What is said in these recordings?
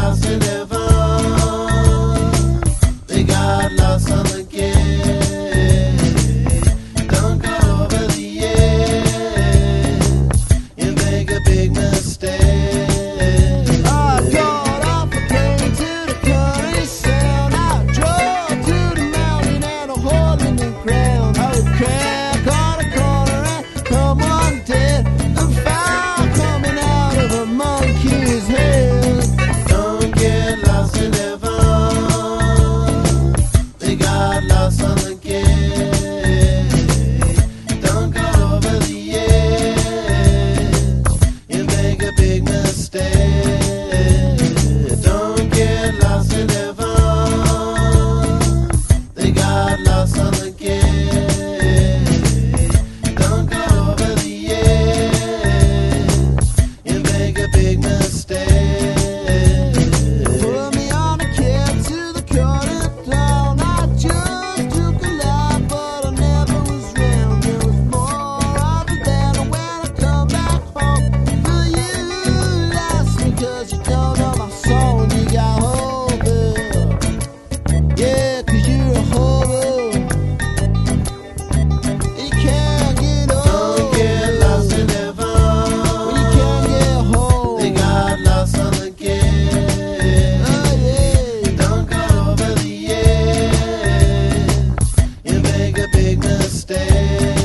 lost in heaven. They got lost on the gate. Don't go over the edge. You make a big mistake. I got off a plane to the country sound. I drove to the mountain and a hole in the ground. I would crack on a corner and come on dead. And fire coming out of a monkey's head. Don't get lost in heaven. They got lost on the gate. Don't go over the edge. You make a big mistake. Don't get lost in heaven. They got lost on the gate. Don't go over the edge. You make a big mistake. Put me on a cab to the corner town. I just took a life, but I never was round. There was more of it than when I come back home. But you lost me 'cause you don't know my song. You got hope, yeah, 'cause you're a hobo. You can't get Don't over get lost in when heaven. you can't get home. They got lost on the gate. Oh yeah. Don't go over the edge. You make a big mistake.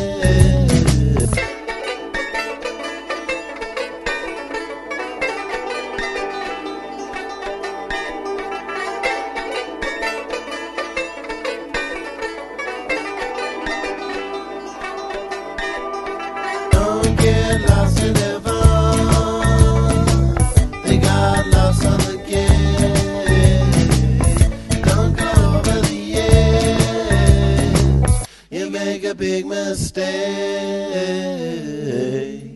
Don't get lost in heaven. They got lost on the gate. Don't go over the edge. You make a big mistake.